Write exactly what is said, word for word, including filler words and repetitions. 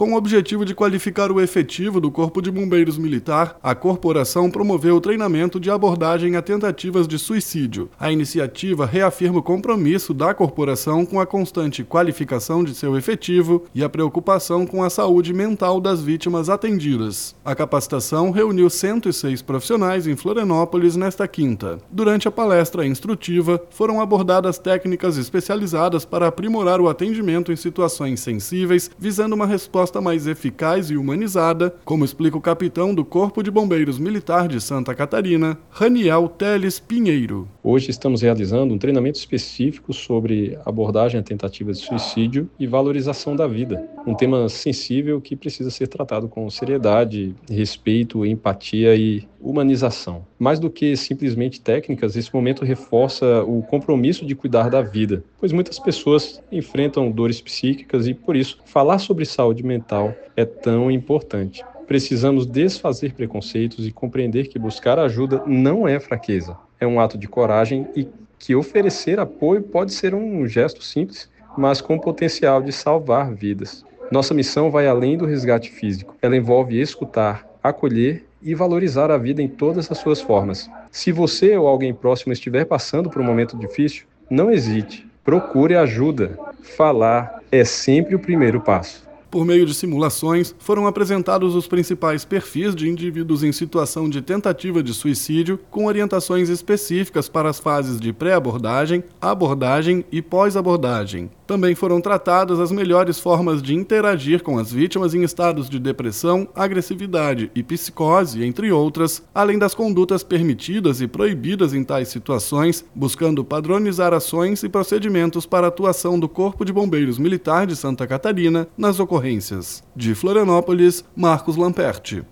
Com o objetivo de qualificar o efetivo do Corpo de Bombeiros Militar, a corporação promoveu o treinamento de abordagem a tentativas de suicídio. A iniciativa reafirma o compromisso da corporação com a constante qualificação de seu efetivo e a preocupação com a saúde mental das vítimas atendidas. A capacitação reuniu cento e seis profissionais em Florianópolis nesta quinta. Durante a palestra instrutiva, foram abordadas técnicas especializadas para aprimorar o atendimento em situações sensíveis, visando uma resposta mais eficaz e humanizada, como explica o capitão do Corpo de Bombeiros Militar de Santa Catarina, Raniel Teles Pinheiro. Hoje estamos realizando um treinamento específico sobre abordagem a tentativas de suicídio e valorização da vida, um tema sensível que precisa ser tratado com seriedade, respeito, empatia e humanização. Mais do que simplesmente técnicas, esse momento reforça o compromisso de cuidar da vida, pois muitas pessoas enfrentam dores psíquicas e, por isso, falar sobre saúde mental é tão importante. Precisamos desfazer preconceitos e compreender que buscar ajuda não é fraqueza, é um ato de coragem e que oferecer apoio pode ser um gesto simples, mas com potencial de salvar vidas. Nossa missão vai além do resgate físico. Ela envolve escutar, acolher e valorizar a vida em todas as suas formas. Se você ou alguém próximo estiver passando por um momento difícil, não hesite, procure ajuda. Falar é sempre o primeiro passo. Por meio de simulações, foram apresentados os principais perfis de indivíduos em situação de tentativa de suicídio, com orientações específicas para as fases de pré-abordagem, abordagem e pós-abordagem. Também foram tratadas as melhores formas de interagir com as vítimas em estados de depressão, agressividade e psicose, entre outras, além das condutas permitidas e proibidas em tais situações, buscando padronizar ações e procedimentos para a atuação do Corpo de Bombeiros Militar de Santa Catarina nas ocorrências. De Florianópolis, Marcos Lamperti.